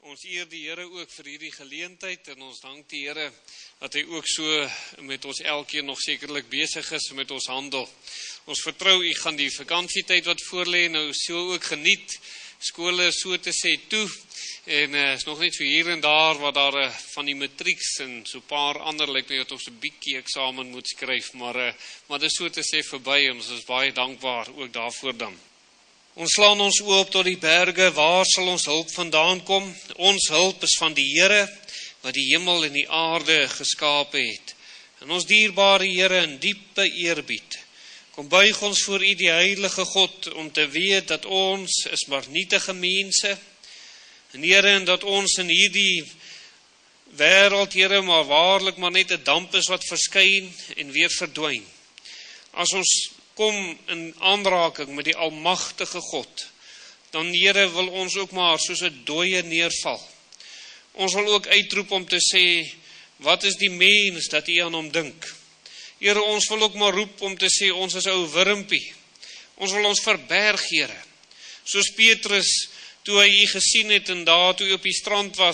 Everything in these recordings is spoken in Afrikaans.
Ons eer die Here ook vir hierdie geleentheid en ons dank die Here dat hy ook so met ons elkeen nog sekerlik besig is met ons handel. Ons vertrou u gaan die vakansietyd wat voorlê nou so ook geniet. Skole so te sê toe en is nog net so hier en daar wat daar van die matrieks en so 'n paar ander lyk my dat ons 'n bietjie eksamen moet skryf, maar dit is so te sê verby en ons is baie dankbaar ook daarvoor dan. Ons slaan ons oop tot die berge, waar sal ons hulp vandaan kom? Ons hulp is van die Here, wat die hemel en die aarde geskape het. En ons dierbare Here in diepe eerbied, kom buig ons voor u die heilige God, om te weet dat ons is maar nietige mense, en Here, en dat ons in hierdie wêreld, Here, maar waarlik maar net 'n damp is wat verskyn en weer verdwyn. As ons kom in aanraking met die almagtige God, dan Here wil ons ook maar soos 'n dooie neerval. Ons wil ook uitroep om te sê, wat is die mens dat u aan hom dink? Here, ons wil ook maar roep om te sê, ons is ou wurmpie. Ons wil ons verberg, Here. Soos Petrus, toe hy u gesien het en daar toe hy op die strand was,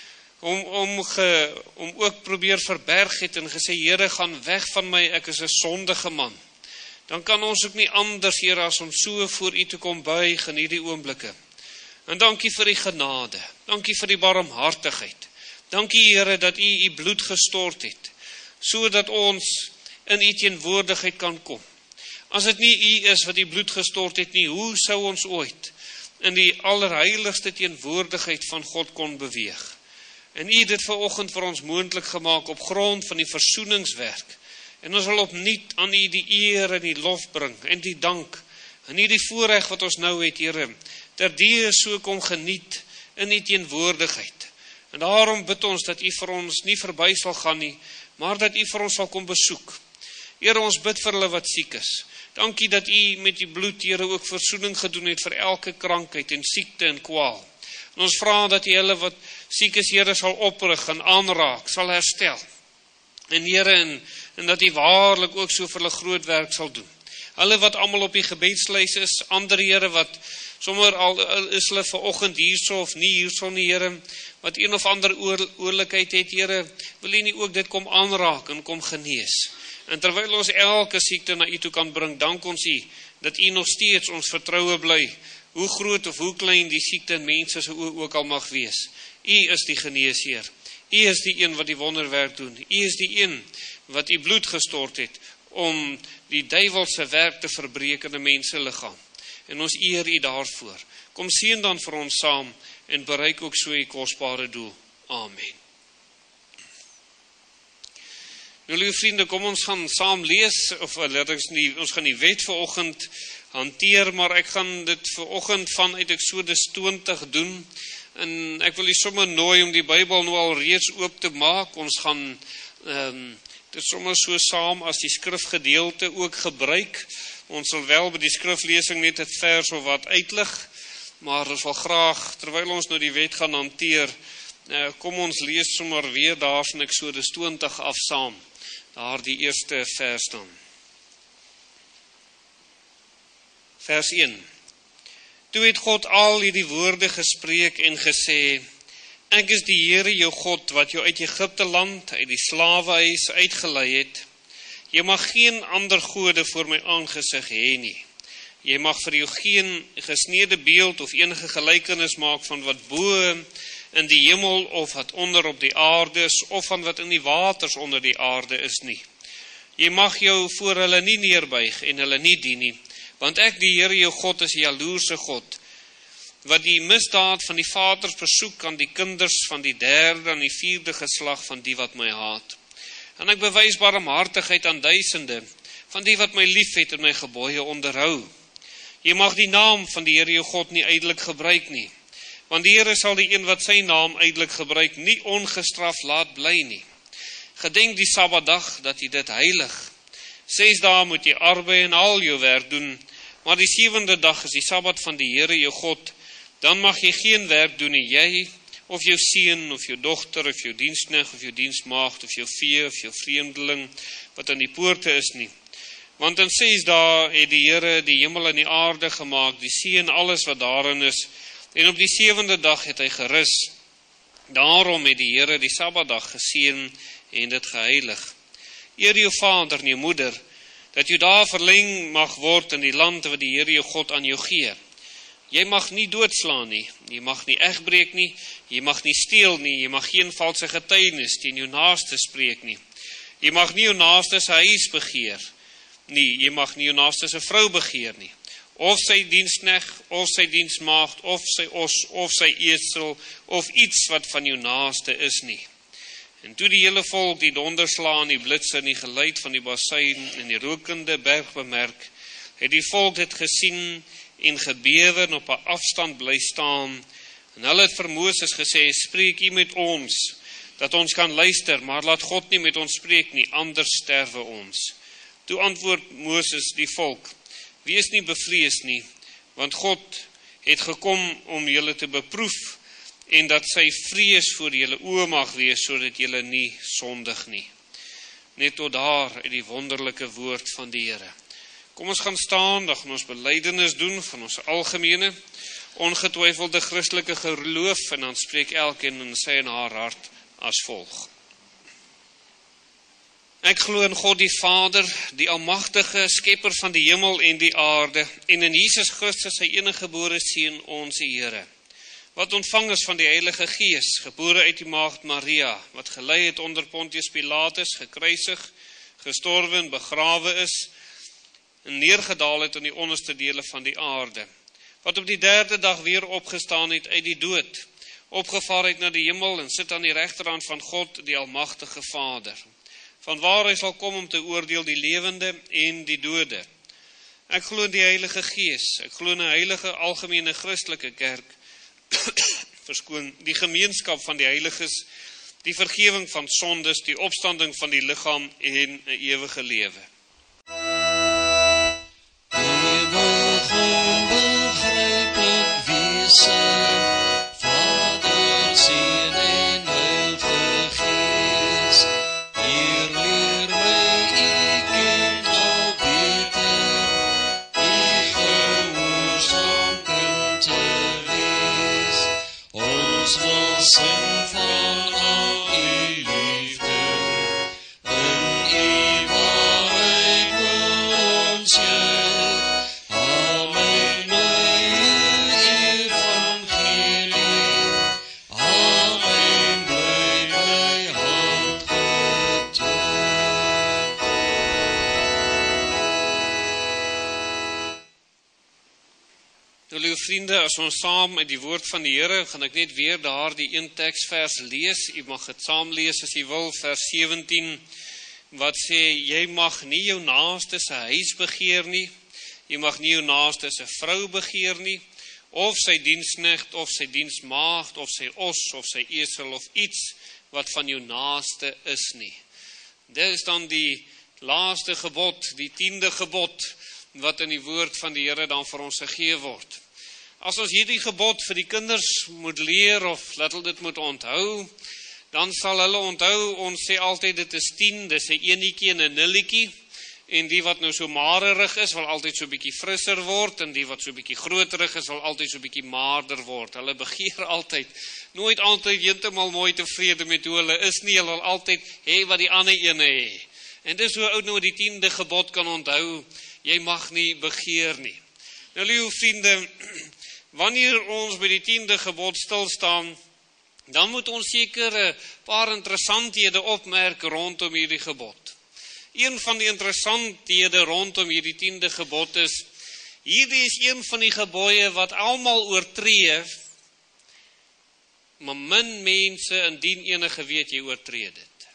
om ook probeer verberg het en gesê, Here, gaan weg van my, ek is 'n sondige man. Dan kan ons ook nie anders, Here, as om so voor u te kom buig in hierdie oomblikke. En dankie vir die genade, dankie vir die barmhartigheid. Dankie, Here, dat u bloed gestort het, sodat ons in u teenwoordigheid kan kom. As dit nie u is wat die bloed gestort het nie, hoe sou ons ooit in die allerheiligste teenwoordigheid van God kon beweeg? En u het dit vanoggend vir ons moontlik gemaak op grond van die versoeningswerk. En ons wil opnuut aan u die eer en die lof bring en die dank en u die voorreg wat ons nou het, Here, terdee so kom geniet in u teenwoordigheid. En daarom bid ons dat u vir ons nie verby sal gaan nie, maar dat u vir ons sal kom besoek. Here, ons bid vir hulle wat siek is. Dankie dat u met die bloed, Here, ook versoening gedoen het vir elke krankheid en siekte en kwaal. En ons vra dat u hulle wat siek is, Here, sal oprig en aanraak, sal herstel. En Here, en dat u waarlik ook so vir hulle groot werk sal doen. Hulle wat almal op die gebedslys is, ander Here wat sommer al is hulle vanoggend hierso of nie hierso nie, Here, wat een of ander oorlikheid het, Here, wil u nie ook dit kom aanraak en kom genees. En terwyl ons elke siekte na u toe kan bring, dank ons u dat u nog steeds ons vertroue bly, hoe groot of hoe klein die siekte in mense se oë ook al mag wees. U is die geneesheer. U is die een wat die wonderwerk doen. U is die een wat u bloed gestort het om die duiwelse werk te verbreek in 'n menseliggaam. En ons eer u daarvoor. Kom seën dan vir ons saam en bereik ook so u kosbare doel. Amen. Nou, lieve vriende, kom ons gaan saam lees, of ons gaan die wet vanoggend hanteer, maar ek gaan dit vanoggend vanuit Eksodus 20 doen. En ek wil u sommer nooi om die Bybel nou al reeds oop te maak. Ons gaan dit sommer so saam as die skrifgedeelte ook gebruik. Ons sal wel by die skriflesing net 'n vers of wat uitlig, maar ons wil graag, terwyl ons nou die wet gaan hanteer, kom ons lees sommer weer daar van Eksodus 20 af saam. Daar die eerste vers dan. Vers 1. Toe het God al hierdie woorde gespreek en gesê, ek is die Here jou God, wat jou uit Egipte land, uit die slawehuis uitgelei het. Jy mag geen ander gode voor my aangesig hê nie. Jy mag vir jou geen gesneede beeld of enige gelykenis maak van wat bo in die hemel of wat onder op die aarde is, of van wat in die waters onder die aarde is nie. Jy mag jou voor hulle nie neerbuig en hulle nie dien nie, want ek, die Here jou God, is 'n jaloerse God, wat die misdaad van die vaders besoek aan die kinders van die 3de en die 4de geslag van die wat my haat. En ek bewys barmhartigheid aan duisende van die wat my liefhet en my gebooie onderhou. Jy mag die naam van die Here jou God nie ydelik gebruik nie, want die Here sal die een wat sy naam ydelik gebruik nie ongestraf laat bly nie. Gedenk die Sabbatdag dat jy dit heilig. 6 dae moet jy arbei en al jou werk doen, maar die 7de dag is die Sabbat van die Here jou God. Dan mag jy geen werk doen nie, jy, of jou seun, of jou dogter, of jou diensknegt, of jou diensmaagd, of jou vee, of jou vreemdeling, wat aan die poorte is nie. Want in 6 dae het die Here die hemel en die aarde gemaak, die see en alles wat daarin is, en op die 7de dag het hy gerus. Daarom het die Here die Sabbatdag geseën en dit geheilig. Eer jou vader en jou moeder, dat jou dae verleng mag word in die land wat die Here jou God aan jou gee. Jy mag nie doodslaan nie, jy mag nie egbreek nie, jy mag nie steel nie, jy mag geen valse getuienis teen jou naaste spreek nie. Jy mag nie jou naaste se huis begeer nie, jy mag nie jou naaste se vrou begeer nie, of sy diensknegt, of sy diensmaagd, of sy os, of sy esel, of iets wat van jou naaste is nie. En toe die hele volk die donderslaan, die blitse en die geluid van die basuin en die rokende berg bemerk, het die volk dit gesien en gebewe en op 'n afstand bly staan. En hulle het vir Moses gesê, spreek U met ons, dat ons kan luister, maar laat God nie met ons spreek nie, anders sterwe ons. Toe antwoord Moses die volk, wees nie bevrees nie, want God het gekom om julle te beproef, en dat sy vrees voor julle oë mag wees, sodat julle nie sondig nie. Net tot daar uit die wonderlike woord van die Here. Kom ons gaan staan, dan gaan ons belydenis doen van ons algemene, ongetwyfelde Christelike geloof, en dan spreek elkeen in sy en haar hart as volg. Ek glo in God die Vader, die almagtige skepper van die hemel en die aarde, en in Jesus Christus sy eniggebore Seun, ons Here, wat ontvang is van die Heilige Gees, gebore uit die maagd Maria, wat gelei het onder Pontius Pilatus, gekruisig, gestorwe en begrawe is, en neergedaal het in die onderste dele van die aarde, wat op die 3de dag weer opgestaan het uit die dood, opgevaar het na die hemel en sit aan die regterhand van God, die almagtige Vader, vanwaar hy sal kom om te oordeel die lewende en die dode. Ek glo in die Heilige Gees, ek glo in 'n heilige algemene Christelike kerk, die gemeenskap van die heiliges, die vergewing van sondes, die opstanding van die liggaam en 'n ewige lewe. Vriende, as ons saam uit die woord van die Here, gaan ek net weer daar die een teksvers lees. U mag dit saam lees as u wil, vers 17, wat sê, jy mag nie jou naaste se huis begeer nie, jy mag nie jou naaste se vrou begeer nie, of sy diensknegt, of sy diensmaagd, of sy os, of sy esel, of iets wat van jou naaste is nie. Dit is dan die laaste gebod, die 10de gebod, wat in die woord van die Here dan vir ons gegee word. As ons hierdie gebod vir die kinders moet leer, of laat hulle dit moet onthou, dan sal hulle onthou, ons sê altyd dit is 10, dis 'n enietjie en 'n nulletjie, en die wat nou so marerig is, wil altyd so bietjie frisser word, en die wat so bietjie groterig is, wil altyd so bietjie maarder word. Hulle begeer altyd, nooit altyd heeltemal mooi tevrede met hoe hulle is nie, hulle wil altyd hê wat die ander ene hê. En dis hoe oud nou die 10de gebod kan onthou, jy mag nie begeer nie. Nou liewe vriende, wanneer ons by die 10de gebod stilstaan, dan moet ons seker 'n paar interessanthede opmerk rondom hierdie gebod. Een van die interessanthede rondom hierdie 10de gebod is, hierdie is een van die gebooie wat almal oortree, maar min mense indien enige weet jy oortree dit.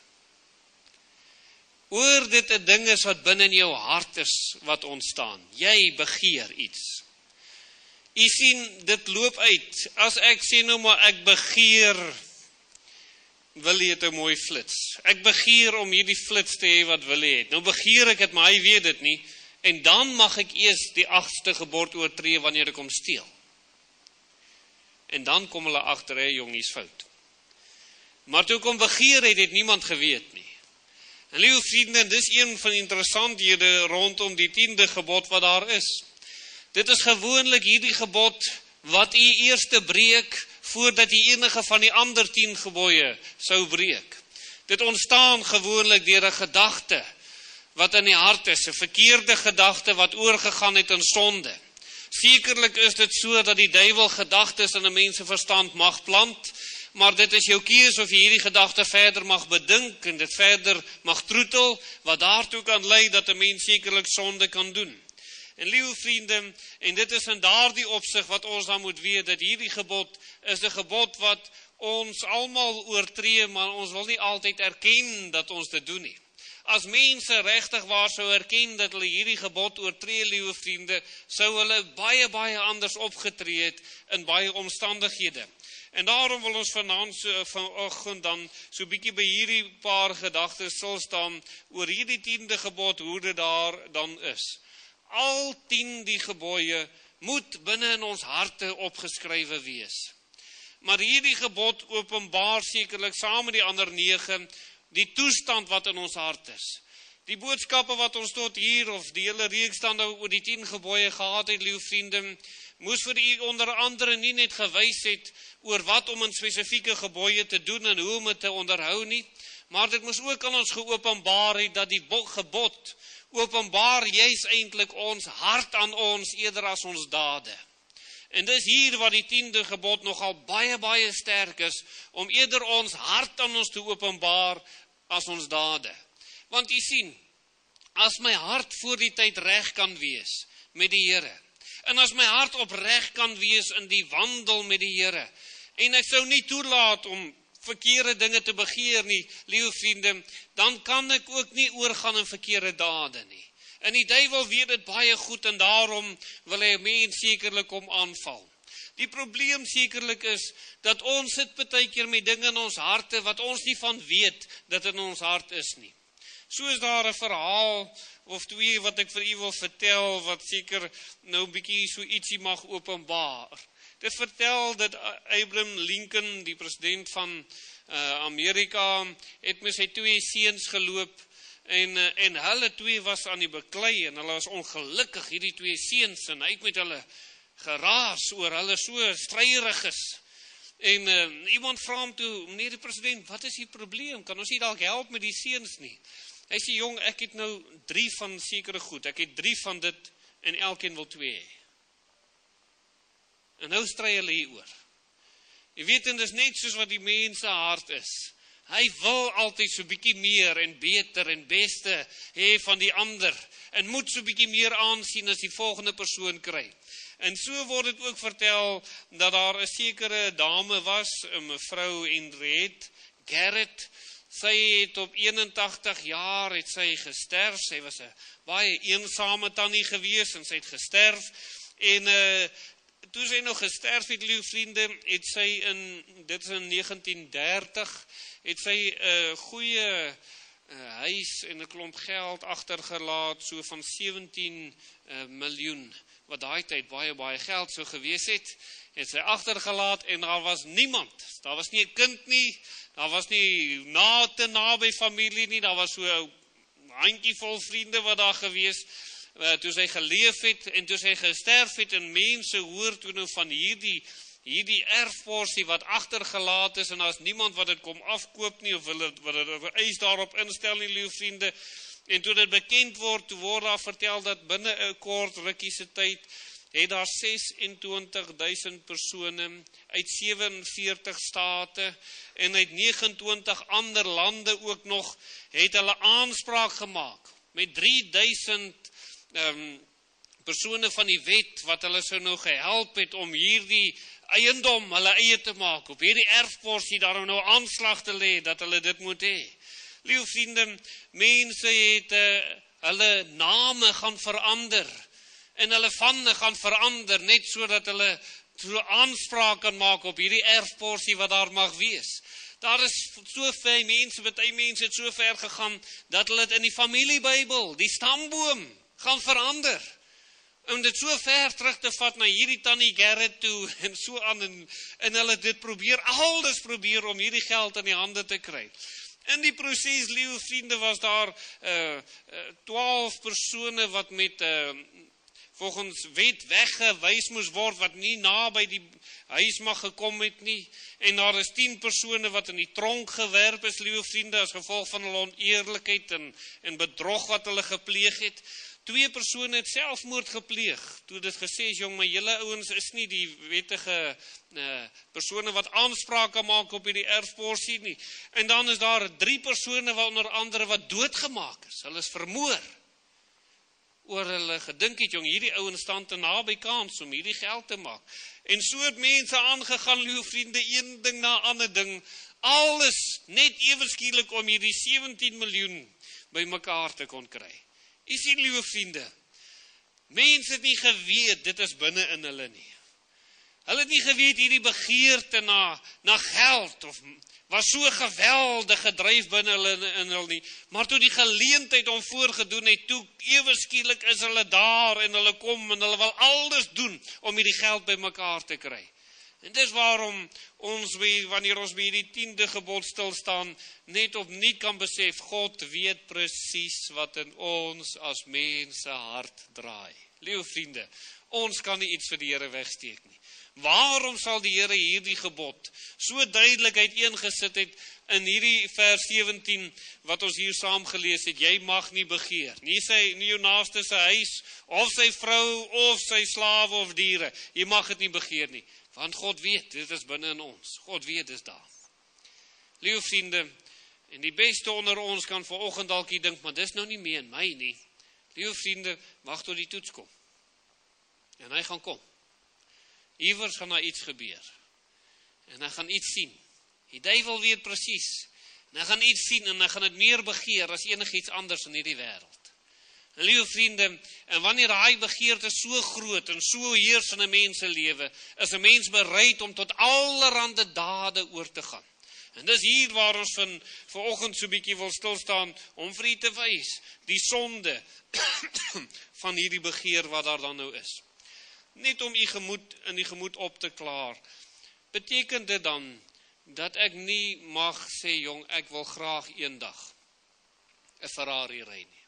Oor dit 'n ding is wat binne in jou hart is wat ontstaan. Jy begeer iets. U sien, dit loop uit. As ek sê nou maar ek begeer, wil jy het 'n mooi flits. Ek begeer om hierdie flits te hê wat wil hy het. Nou begeer ek het, maar hy weet dit nie. En dan mag ek eers die 8ste gebod oortree wanneer ek hom steel. En dan kom hulle agter, hy jongies fout. Maar toe kom begeer het niemand geweet nie. En liewe vriende, dis een van die interessanthede rondom die 10de gebod wat daar is. Dit is gewoonlik hierdie gebod wat u eerste breek, voordat u enige van die ander 10 gebooie sou breek. Dit ontstaan gewoonlik deur 'n gedagte, wat in die hart is, 'n verkeerde gedagte wat oorgegaan het in sonde. Sekerlik is dit so dat die duiwel gedagtes in 'n mens se verstand mag plant, maar dit is jou keuse of jy hierdie gedagte verder mag bedink en dit verder mag troetel, wat daartoe kan lei dat 'n mens sekerlik sonde kan doen. En liewe vriende, en dit is in daardie opsig wat ons dan moet weet, dat hierdie gebod is 'n gebod wat ons almal oortree, maar ons wil nie altyd erken dat ons dit doen nie. As mense regtig waar sou erken dat hulle hierdie gebod oortree, liewe vriende, sou hulle baie anders opgetree het in baie omstandighede. En daarom wil ons vanoggend dan so bietjie by hierdie paar gedagtes stil staan oor hierdie 10de gebod, hoe dit daar dan is. Al 10 die gebooie moet binne in ons harte opgeskrywe wees. Maar hierdie gebod openbaar sekerlik saam met die ander 9 die toestand wat in ons hart is. Die boodskappe wat ons tot hier, of die hele reeks dan nou oor die 10 gebooie gehad het, liewe vriende, moes vir u onder andere nie net gewys het oor wat om in spesifieke gebooie te doen en hoe om dit te onderhou nie, maar dit moes ook aan ons geopenbaar het dat die gebod openbaar juis eintlik ons hart aan ons eerder as ons dade. En dis hier wat die 10de gebod nogal baie sterk is, om eerder ons hart aan ons te openbaar as ons dade. Want u sien, as my hart voor die tyd reg kan wees met die Here, en as my hart opreg kan wees in die wandel met die Here, en ek sou nie toelaat om verkeerde dinge te begeer nie, liewe vriende, dan kan ek ook nie oorgaan in verkeerde dade nie. En die duiwel weet dit baie goed en daarom wil hy mens sekerlik om aanval. Die probleem sekerlik is dat ons sit baie keer met dinge in ons harte wat ons nie van weet dat in ons hart is nie. So is daar 'n verhaal of 2 wat ek vir u wil vertel wat seker nou 'n bietjie so ietsie mag openbaar. Dit vertel dat Abraham Lincoln, die president van Amerika, het met sy 2 seuns geloop en hulle 2 was aan die beklei en hulle was ongelukkig, hierdie 2 seuns, en hy het met hulle geraas oor hulle so stryrig is. En iemand vra hom toe, meneer die president, wat is die probleem? Kan ons nie dalk help met die seuns nie? Hy sê, jong, ek het nou 3 van sekere goed, ek het 3 van dit en elkeen wil 2 hê. En nou stry hulle hieroor. Jy weet, en dis net soos wat die mens se hart is. Hy wil altyd so bietjie meer en beter en beste hê van die ander en moet so bietjie meer aansien as die volgende persoon kry. En so word dit ook vertel dat daar 'n sekere dame was, 'n mevrou Henriette Garrett. Sy het op 81 jaar het sy gesterf. Sy was 'n baie eensame tannie gewees en sy het gesterf. En toe sy nog gesterf het, liewe vriende, het sy dit is in 1930, het sy 'n goeie huis en 'n klomp geld agtergelaat, so van 17 miljoen, wat daai tyd baie geld sou gewees het sy agtergelaat en daar was niemand. Daar was nie 'n kind nie, daar was nie te naby familie nie, daar was so 'n handjievol vriende wat daar gewees toe sy geleef het en toe sy gesterf het en mense hoor toe nou van hierdie erfporsie wat agtergelaat is en daar's niemand wat dit kom afkoop nie of wat dit eis daarop instel nie, liewe vriende. En toe dit bekend word, toe word daar vertel dat binne 'n kort rukkie se tyd het daar 26.000 persone uit 47 state en uit 29 ander lande ook nog het hulle aanspraak gemaak met 3000 persone van die wet wat hulle sou nou gehelp het om hierdie eiendom hulle eie te maak, op hierdie erfporsie daarom nou aanslag te lê dat hulle dit moet hê. Liewe vriende, mense het hulle name gaan verander en hulle vande gaan verander net sodat hulle so aanspraak kan maak op hierdie erfporsie wat daar mag wees. Daar is so baie mense het so ver gegaan dat hulle dit in die familiebybel, die stamboom, gaan verander. Om dit so ver terug te vat na hierdie tannie Garrett toe en so aan en hulle dit probeer om hierdie geld in die hande te kry. In die proses, liewe vriende, was daar 12 persone wat met volgens wet weggewys moes word, wat nie naby die huis mag gekom het nie, en daar is 10 persone wat in die tronk gewerp is, liewe vriende, as gevolg van hulle oneerlikheid en bedrog wat hulle gepleeg het. 2 persone het selfmoord gepleeg, toe dit gesê is, jong, maar julle ouens is nie die wettige persone wat aanspraak kan maak op hierdie erfporsie nie. En dan is daar 3 persone, onder andere wat doodgemaak is, hulle is vermoor, oor hulle gedink het, jong, hierdie ouens staan te naby kans om hierdie geld te maak. En so het mense aangegaan, liewe vriende, een ding na ander ding, alles net ewe skielik om hierdie 17 miljoen by mekaar te kon kry. U sien, liewe vriende, mense het nie geweet, dit is binne in hulle nie. Hulle het nie geweet, hierdie begeerte na geld, of was so geweldig gedryf binne hulle nie, maar toe die geleentheid om voorgedoen het, toe ewe skielik is hulle daar, en hulle kom, en hulle wil alles doen, om hierdie geld by mekaar te kry. En dis waarom ons, wanneer ons by die 10de gebod stilstaan, net opnuut kan besef, God weet presies wat in ons as mense hart draai. Liewe vriende, ons kan nie iets vir die Here wegsteek nie. Waarom sal die Here hierdie gebod so duidelik uiteengesit het in hierdie vers 17, wat ons hier saam gelees het, jy mag nie begeer, nie jou naaste se huis, of sy vrou, of sy slawe of diere, jy mag dit nie begeer nie. Want God weet, dit is binne in ons. God weet, dit is daar. Liewe vriende, en die beste onder ons kan vanoggend dalk dink, maar dis nou nie meer in my nie. Liewe vriende, wag tot die toets kom. En hy gaan kom. Iewers gaan daar iets gebeur. En hy gaan iets sien. Die duiwel weet presies. En hy gaan iets sien, en hy gaan dit meer begeer as enigiets anders in hierdie wêreld. En liewe vriende, en wanneer hy begeerte so groot en so heers in 'n mens se lewe, is 'n mens bereid om tot allerhande dade oor te gaan. En dis hier waar ons vanoggend so 'n bietjie wil stilstaan, om vir u te wys, die sonde van hierdie begeer wat daar dan nou is. Net om u gemoed in die gemoed op te klaar, beteken dit dan, dat ek nie mag sê, jong, ek wil graag eendag 'n Ferrari ry nie.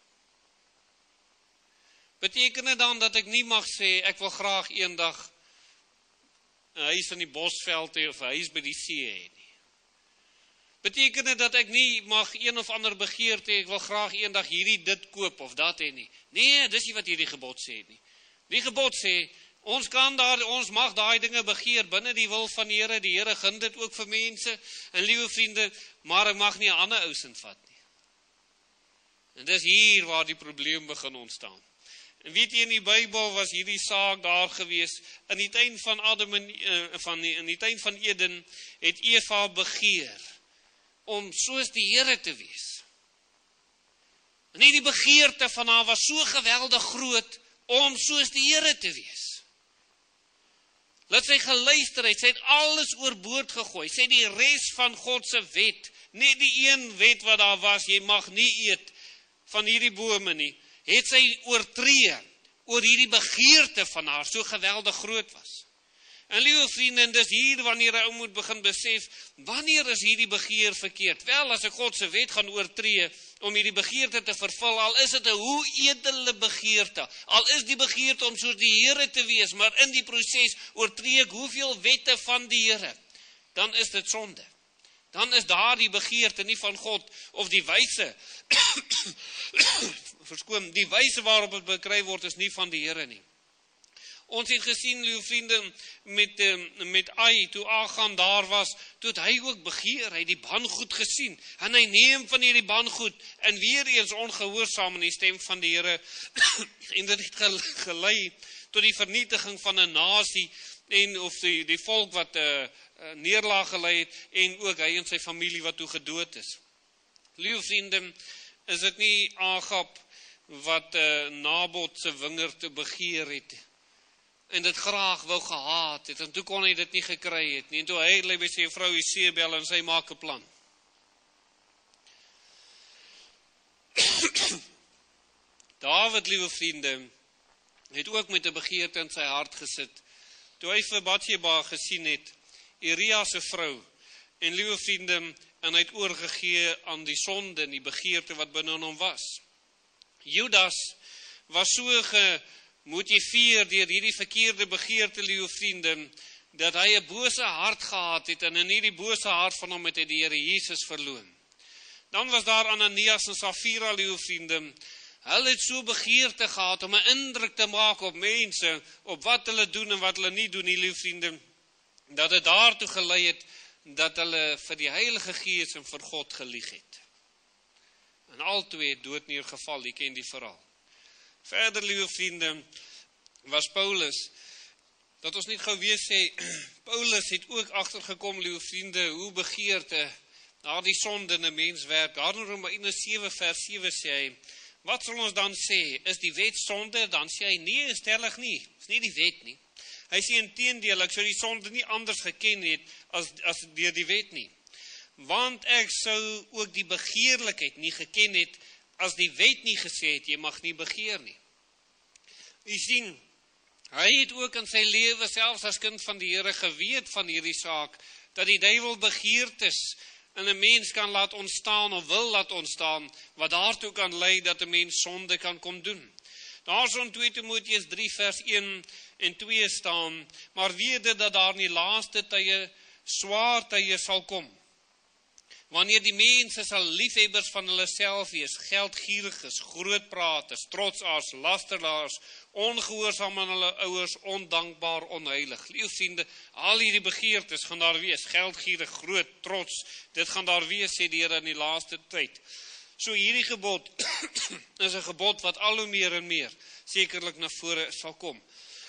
Beteken dit dan dat ek nie mag sê, ek wil graag eendag 'n huis in die Bosveld hê, of 'n huis by die see hê nie. Beteken dit dat ek nie mag een of ander begeerte hê, ek wil graag eendag hierdie dit koop of dat hê nie. Nee, dis nie wat hierdie gebod sê nie. Die gebod sê, ons mag daai dinge begeer binne die wil van die Here. Die Here gun dit ook vir mense. En liewe vriende, maar ek mag nie 'n ander ou sin vat nie. En dis hier waar die probleem begin ontstaan. En weet jy, in die Bybel was hierdie saak daar gewees. In die tuin van in die tuin van Eden het Eva begeer om soos die Here te wees. En die begeerte van haar was so geweldig groot om soos die Here te wees. Laat sy geluister het, sy het alles oorboord gegooi. Sy het die res van God se wet, net die een wet wat daar was, jy mag nie eet van hierdie bome nie, het sy oortree oor hierdie begeerte van haar so geweldig groot was. En liewe vriende, en dis hier wanneer 'n ou moet begin besef, wanneer is hierdie begeer verkeerd? Wel, as ek God se wet gaan oortree om hierdie begeerte te vervul, al is dit 'n hoe edele begeerte, al is die begeerte om soos die Here te wees, maar in die proses oortree ek hoeveel wette van die Here, dan is dit sonde. Dan is daar die begeerte nie van God, of die wyse, die wyse waarop dit bekry word, is nie van die Here nie. Ons het gesien, liewe vriende, met Ai, toe Agan daar was, toe het hy ook begeer, hy het die bangoed gesien, en hy neem van hierdie bangoed, en weer eens ongehoorsaam in die stem van die Here, en dit het gelei tot die vernietiging van 'n nasie, of die volk wat neerlaag gelei het, en ook hy en sy familie wat toe gedood is. Liewe vriende, is dit nie Agab wat Nabot se wingerd te begeer het, en dit graag wou gehaat het, en toe kon hy dit nie gekry het nie, en toe hy by sy vrou Isebel, en sy maak 'n plan. Dawid, liewe vriende, het ook met 'n begeerte in sy hart gesit, toe hy vir Batsheba gesien het, Uria se vrou, en liewe vriende, en hy het oorgegee aan die sonde en die begeerte wat binne in hom was. Judas was so motiveer deur hierdie verkeerde begeerte, liewe vriende, dat hy 'n bose hart gehad het, en in hierdie bose hart van hom het hy die Here Jesus verloon. Dan was daar Ananias en Safira, liewe vriende. Hulle het so begeerte gehad om 'n indruk te maak op mense, op wat hulle doen en wat hulle nie doen, liewe vriende, dat het daartoe gelei het, dat hulle vir die Heilige Gees en vir God gelieg het. En al twee het dood neergeval, jy ken die verhaal. Verder, liewe vriende, was Paulus, dat ons niet gou weer sê, Paulus het ook agtergekom, liewe vriende, hoe begeerte, daar die sonde in 'n mens werk. Daar in Romeine 7 vers 7 sê hy, wat sal ons dan sê? Is die wet sonde? Dan sê hy, nee, stellig nie. Is nie die wet nie. Hy sê inteendeel, ek sou die sonde nie anders geken het as deur die wet nie. Want ek sou ook die begeerlikheid nie geken het as die wet nie gesê het, jy mag nie begeer nie. U sien, hy het ook in sy lewe, selfs as kind van die Here, geweet van hierdie saak, dat die duiwel begeertes in 'n mens kan laat ontstaan of wil laat ontstaan, wat daartoe kan lei dat 'n mens sonde kan kom doen. Daar is in 2 Timoteus 3 vers 1 en 2 staan, maar weet dit dat daar in die laaste tye swaar tye sal kom. Wanneer die mense sal liefhebbers van hulle self wees, geldgieriges, grootpraters, trotsaars, lasteraars, ongehoorsaam aan hulle ouers, ondankbaar, onheilig. Liewe vriende, al hierdie begeertes gaan daar wees, geldgierig, groot, trots, dit gaan daar wees, sê die Here in die laaste tyd. So hierdie gebod is 'n gebod wat al hoe meer en meer sekerlik na vore sal kom.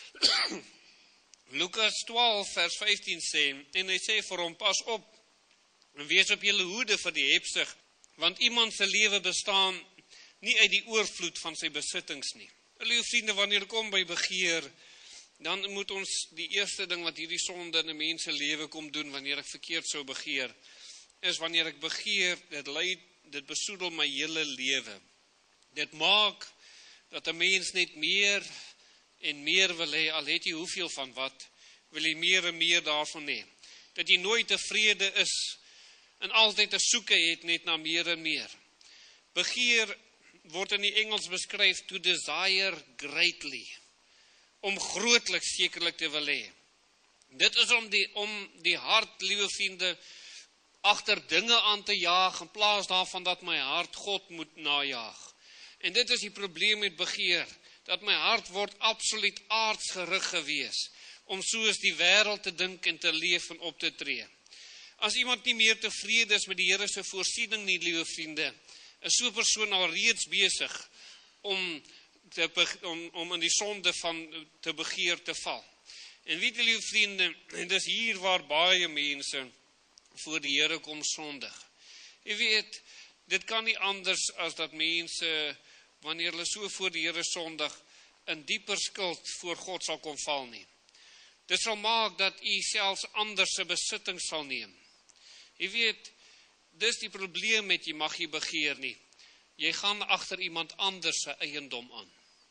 Lukas 12 vers 15 sê, en hy sê vir hom, pas op, en wees op julle hoede vir die hebsug, want iemand se lewe bestaan nie uit die oorvloed van sy besittings nie. Liewe vriende, wanneer dit kom by begeer, dan moet ons die eerste ding wat hierdie sonde in 'n mens se lewe kom doen, wanneer ek verkeerd sou begeer, is wanneer ek begeer, dit besoedel my hele lewe. Dit maak dat 'n mens net meer en meer wil hê, al het jy hoeveel van wat, wil jy meer en meer daarvan hê. Dat jy nooit tevrede is, en altyd 'n soeke het net na meer en meer. Begeer word in die Engels beskryf, to desire greatly, om grootlik sekerlik te wil hê. Dit is om die hart, liewe vriende, agter dinge aan te jaag, in plaas daarvan dat my hart God moet najaag. En dit is die probleem met begeer, dat my hart word absoluut aardsgerig gewees, om soos die wêreld te dink en te leef en op te tree. As iemand nie meer tevrede is met die Here se voorsiening nie, liewe vriende, is so 'n persoon al reeds besig om in die sonde van te begeer te val. En weet julle, liewe vriende, en dis hier waar baie mense voor die Here kom sondig. Jy weet, dit kan nie anders as dat mense, wanneer hulle so voor die Here sondig, in dieper skuld voor God sal kom val nie. Dit sal maak dat u selfs ander se besitting sal neem. Jy weet, dis die probleem met jy mag jy begeer nie. Jy gaan agter iemand anders se eiendom aan.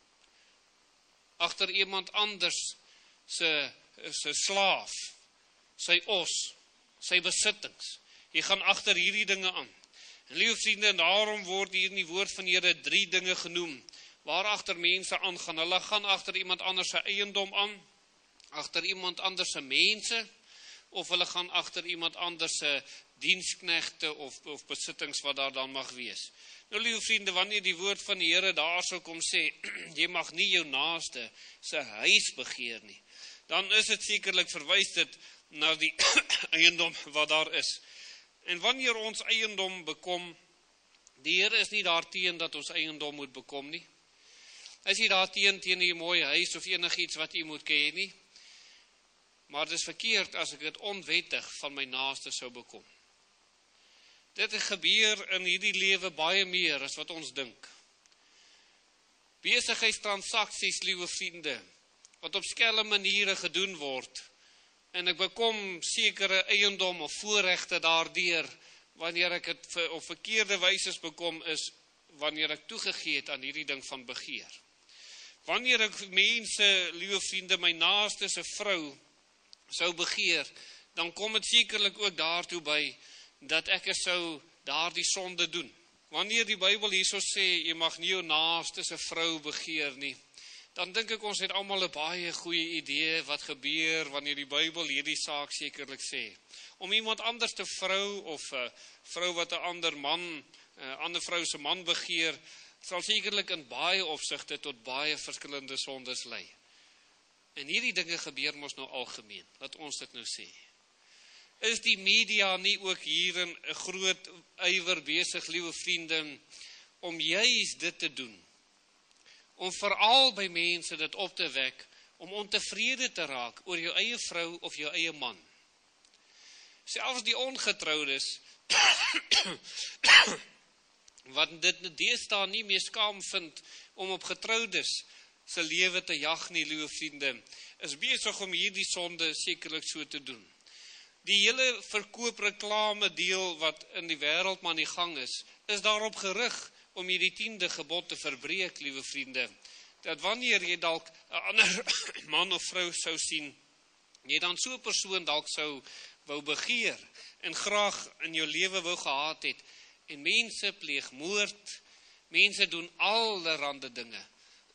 Agter iemand anders se slaaf, sy os, sy besittings. Jy gaan agter hierdie dinge aan. En liewe vriende, en daarom word hier in die woord van die Here 3 dinge genoem, waar agter mense aangaan. Hulle gaan agter iemand anders se eiendom aan, agter iemand anders se mense, of hulle gaan agter iemand anders se diensknegte of besittings wat daar dan mag wees. Nou, liewe vriende, wanneer die woord van die Here daar sou kom sê, jy mag nie jou naaste se huis begeer nie, dan is dit sekerlik verwys dit na die eiendom wat daar is. En wanneer ons eiendom bekom, die Here is nie daarteen dat ons eiendom moet bekom nie. Hy is nie daarteen teen 'n mooi huis of enigiets wat jy moet hê nie. Maar dit is verkeerd as ek dit onwettig van my naaste sou bekom. Dit gebeur in hierdie lewe baie meer as wat ons dink. Besigheidstransaksies, liewe vriende, wat op skelm maniere gedoen word, en ek bekom sekere eiendom of voorregte daardeur, wanneer ek het op verkeerde wyse bekom is, wanneer ek toegegee het aan hierdie ding van begeer. Wanneer ek mense, liewe vriende, my naaste se vrou sou begeer, dan kom dit sekerlik ook daartoe by, dat ek sou daardie sonde doen. Wanneer die Bybel hierso sê, jy mag nie jou naaste se vrou begeer nie, dan dink ek ons het almal 'n baie goeie idee wat gebeur wanneer die Bybel hierdie saak sekerlik sê. Om iemand anders te vrou of 'n vrou wat 'n ander man, 'n ander vrou se man begeer, sal sekerlik in baie opsigte tot baie verskillende sondes lei. En hierdie dinge gebeur mos nou algemeen, laat ons dit nou sê. Is die media nie ook hierin 'n groot ywer besig, liewe vriende, om juis dit te doen? Om veral by mense dit op te wek, om ontevrede te raak oor jou eie vrou of jou eie man. Selfs die ongetroudes, wat dit deesdae nie meer skaam vind om op getroudes se lewe te jag nie, liewe vriende, is besig om hierdie sonde sekerlik so te doen. Die hele verkoopreklame deel wat in die wêreld maar aan die gang is daarop gerig om hierdie 10de gebod te verbreek, liewe vriende. Dat wanneer jy dalk 'n ander man of vrou sou sien, jy dan so 'n persoon dalk sou wou begeer en graag in jou lewe wou gehad het. En mense pleeg moord, mense doen allerhande dinge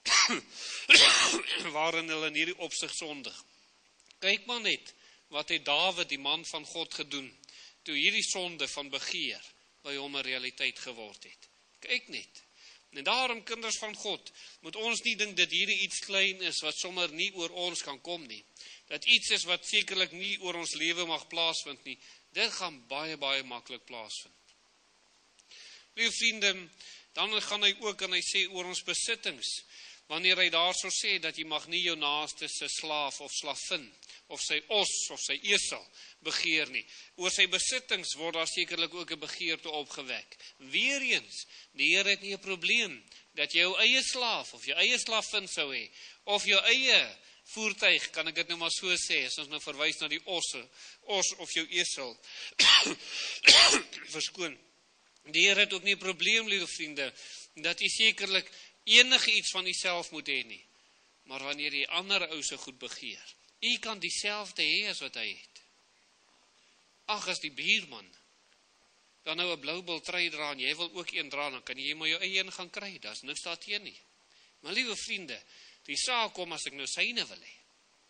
waarin hulle in hierdie opsig sondig. Kyk maar net, wat het Dawid, die man van God, gedoen, toe hierdie sonde van begeer by hom 'n realiteit geword het. Kyk net. En daarom, kinders van God, moet ons nie dink dat hierdie iets klein is, wat sommer nie oor ons kan kom nie. Dat iets is wat sekerlik nie oor ons lewe mag plaasvind nie. Dit gaan baie, baie maklik plaasvind. Liewe vriende, dan gaan hy ook en hy sê oor ons besittings, wanneer hy daar so sê, dat jy mag nie jou naaste se slaaf of slavin, of sy os, of sy esel, begeer nie. Oor sy besittings word daar sekerlik ook 'n begeerte opgewek. Weereens, die Here het nie 'n probleem, dat jy jou eie slaaf, of jou eie slavin sou hê, of jou eie voertuig, kan ek dit nou maar so sê, as ons nou verwys na die os of jou esel. Verskoon. Die Here het ook nie 'n probleem, liewe vriende, dat jy sekerlik enige iets van jouself moet hê nie. Maar wanneer jy ander ou se goed begeer, jy kan dieselfde hê as wat hy het. Ag, as die buurman dan nou 'n blou bil trui dra en jy wil ook een dra, dan kan jy maar jou eie een gaan kry. Daar's niks daarteen nie. Maar liewe vriende, die saak kom as ek nou syne wil hê.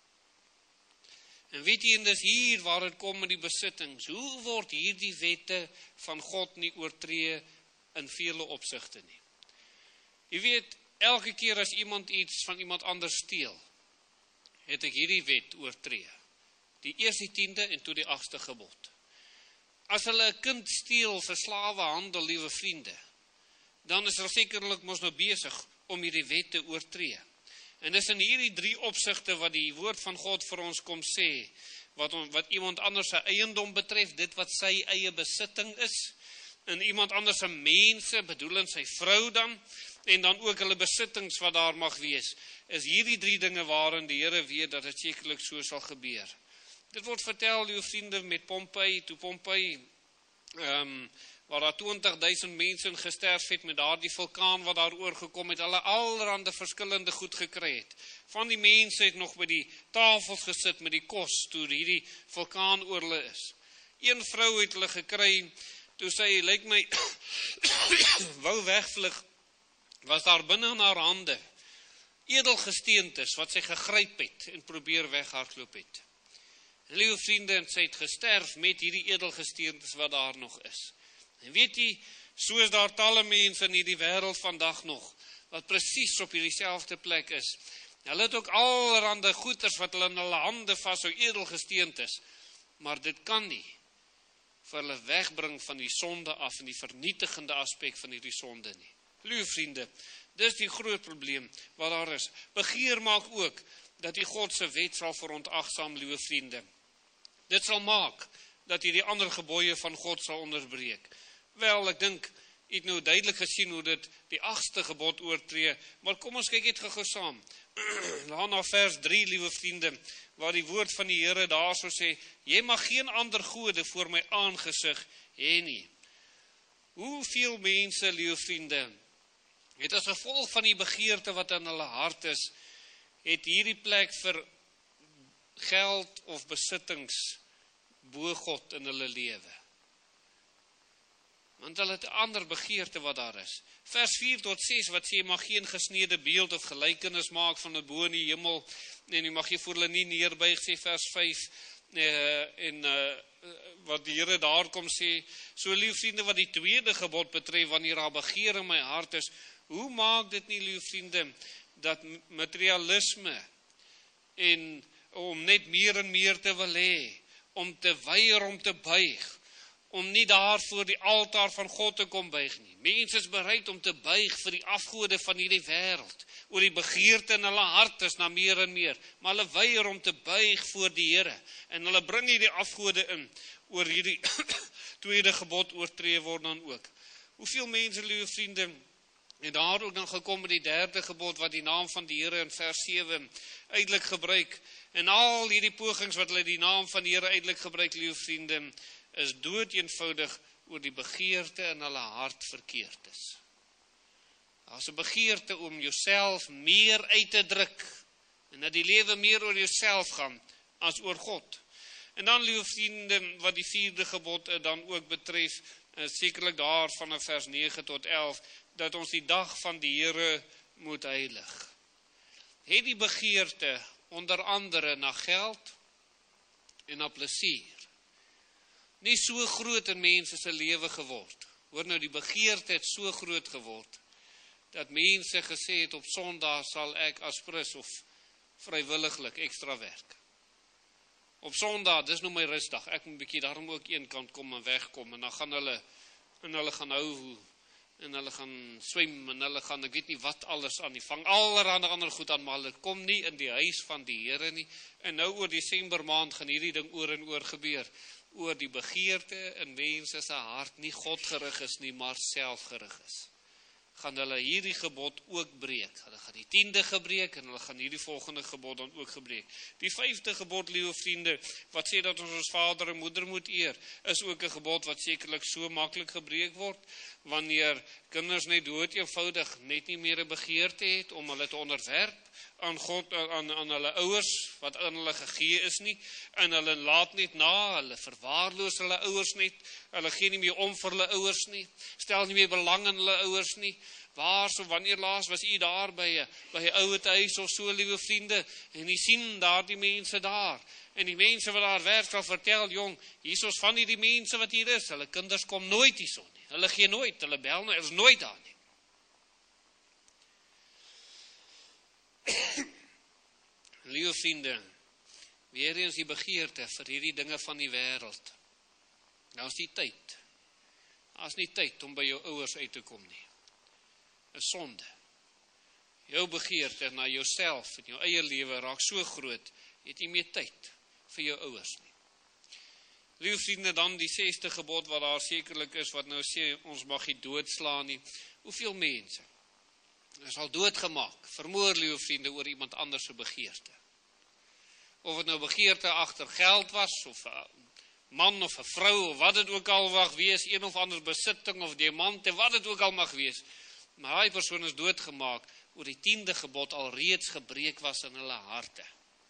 En weet jy, en dis hier waar dit kom met die besittings. Hoe word hierdie wette van God nie oortree in vele opsigte nie? Jy weet, elke keer as iemand iets van iemand anders steel, het ek hierdie wet oortree. Die eerste 10de en toe die 8ste gebod. As hulle 'n kind steel vir slawehandel, liewe vriende, dan is hulle sekerlik mos nou besig om hierdie wet te oortree. En dis in hierdie 3 opsigte wat die woord van God vir ons kom sê, wat iemand anders se eiendom betref, dit wat sy eie besitting is, en iemand anders se mense, bedoelend sy vrou dan, en dan ook hulle besittings wat daar mag wees, is hierdie 3 dinge waarin die Here weet dat dit sekerlik so sal gebeur. Dit word vertel, uw vriende, met Pompei, toe Pompei, waar daar 20.000 mense gesterf het met daardie vulkaan wat daar oorgekom het, hulle allerhande verskillende goed gekry het. Van die mense het nog by die tafels gesit met die kos, toe hierdie vulkaan oor hulle is. Een vrou het hulle gekry, toe sy, lyk my, wou wegvlug, was daar binne in haar hande edelgesteentes wat sy gegryp het en probeer weghardloop het. En liewe vriende, en sy het gesterf met hierdie edelgesteentes wat daar nog is. En weet jy, so is daar talle mense in hierdie wêreld vandag nog, wat presies op hierdie selfde plek is. Hulle het ook allerhande goeders wat hulle in hulle hande vashou, edelgesteentes, maar dit kan nie vir hulle wegbring van die sonde af en die vernietigende aspek van hierdie sonde nie. Liewe vriende, dis die groot probleem wat daar is. Begeer maak ook dat die God se wet sal verontagsaam, liewe vriende. Dit sal maak dat jy die ander gebooie van God sal onderbreek. Wel, ek dink, jy het nou duidelik gesien hoe dit die 8ste gebod oortree, maar kom ons kyk net gou saam. Dan na vers 3, liewe vriende, waar die woord van die Here daar so sê, jy mag geen ander gode voor my aangesig hê nie. Hoeveel mense, liewe vriende, het as gevolg van die begeerte wat in hulle hart is, het hierdie plek vir geld of besittings bo God in hulle lewe. want hulle het 'n ander begeerte wat daar is. Vers 4 tot 6 wat sê, mag geen gesneede beeld of gelykenis maak van 'n bo in die hemel, en jy mag jy voor hulle nie neerbuig, sê vers 5, wat die Here daar kom sê, so lief vriende wat die tweede gebod betref, wanneer daar begeer in my hart is, hoe maak dit nie, lief vriende, dat materialisme, en om net meer en meer te wil hê, om te weier om te buig, om nie daar voor die altaar van God te kom buig nie. Mense is bereid om te buig vir die afgode van hierdie wêreld, oor die begeerte in hulle hart is na meer en meer, maar hulle weier om te buig voor die Here, en hulle bring hierdie afgode in, oor hierdie tweede gebod oortree word dan ook. Hoeveel mense, lieve vriende, en daar ook dan gekom met die derde gebod, wat die naam van die Here in vers 7 uitelik gebruik, en al hierdie pogings wat hulle die naam van die Here uitelik gebruik, lieve vriende, is dood eenvoudig oor die begeerte in hulle hart verkeerd is. Daar is 'n begeerte om jouself meer uit te druk, en dat die lewe meer oor jouself gaan, as oor God. En dan, lieve vriende, wat die vierde gebod dan ook betref, sekerlik daar van vers 9 tot 11, dat ons die dag van die Here moet heilig. Het die begeerte onder andere na geld en na plesier nie so groot in mense se lewe geword. Hoor nou, die begeerte het so groot geword, dat mense gesê het, op Sondag sal ek as prins of vrywilliglik ekstra werk. Op Sondag, dis nou my rusdag, ek moet 'n bietjie daarom ook een kant kom en wegkom, en dan gaan hulle gaan hou, en hulle gaan swem, en hulle gaan, ek weet nie wat alles aan, die vang allerhande ander goed aan, maar hulle kom nie in die huis van die Here nie, en nou oor Desember maand gaan hierdie ding oor en oor gebeur, oor die begeerte in mense se hart nie God gerig is nie, maar self gerig is. Gaan hulle hierdie gebod ook breek. Hulle gaan die 10de gebreek, en hulle gaan hierdie volgende gebod dan ook gebreek. Die 5de gebod, lieve vriende, wat sê dat ons vader en moeder moet eer, is ook 'n gebod wat sekerlik so maklik gebreek word, wanneer kinders net dood eenvoudig net nie meer 'n begeerte het om hulle te onderwerp aan God, aan hulle ouers, wat aan hulle gegee is nie, en hulle laat net na, hulle verwaarloos hulle ouers net, hulle gee nie meer om vir hulle ouers nie, stel nie meer belang in hulle ouers nie. Waar, so wanneer laas was u daar by 'n ouete huis of so, lieve vriende, en u sien daar die mense daar, en die mense wat daar werk sal vertel, jong, hier is van die mense wat hier is, hulle kinders kom nooit hierso nie, hulle gee nooit, hulle bel nooit, is nooit daar nie. Lieve vriende, weer eens die begeerte vir hierdie dinge van die wêreld. Nou is die tyd. Daar is nie tyd om by jou ouers uit te kom nie. 'n Sonde. Jou begeerte na jouself en jou eie lewe raak so groot, jy het nie meer tyd vir jou ouers nie. Lieve vriende, dan die 6de gebod wat daar sekerlik is, wat nou sê, ons mag nie doodslaan nie. Hoeveel mense is al doodgemaak, vermoor, lieve vriende, oor iemand anders se begeerte. Of het nou begeerte agter geld was, of 'n man of 'n vrou, of wat dit ook al mag wees, een of ander besitting of diamante, wat dit ook al mag wees. Maar hy persoon is doodgemaak, oor die 10de gebod al reeds gebreek was in hulle harte.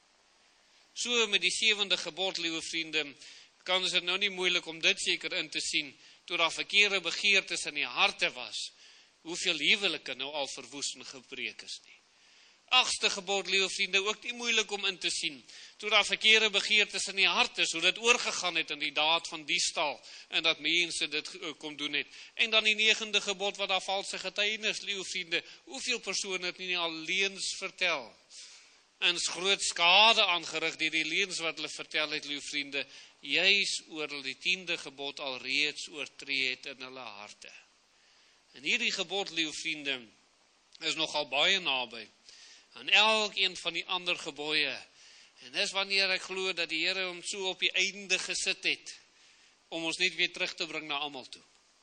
So met die 7de gebod, lieve vriende, kan dit nou nie moeilik om dit seker in te sien, toe daar verkeerde begeertes in die harte was, hoeveel huwelike nou al verwoes en gebreek is nie. 8ste gebod, lieve vriende, ook nie moeilik om in te sien, toe daar verkeerde begeertes in die hart is, hoe dit oorgegaan het in die daad van diefstal, en dat mense dit kom doen het. En dan die 9de gebod, wat daar valse getuienis, lieve vriende, hoeveel persone het nie al leuns vertel, en is groot skade aangerig deur die leuns wat hulle vertel het, lieve vriende, juis oor die 10de gebod al reeds oortree het in hulle harte. En hierdie gebod, lieve vriende, is nogal baie naby aan elkeen van die ander gebooie. En dis wanneer ek glo dat die Here hom so op die einde gesit het, om ons net weer terug te bring na almal toe.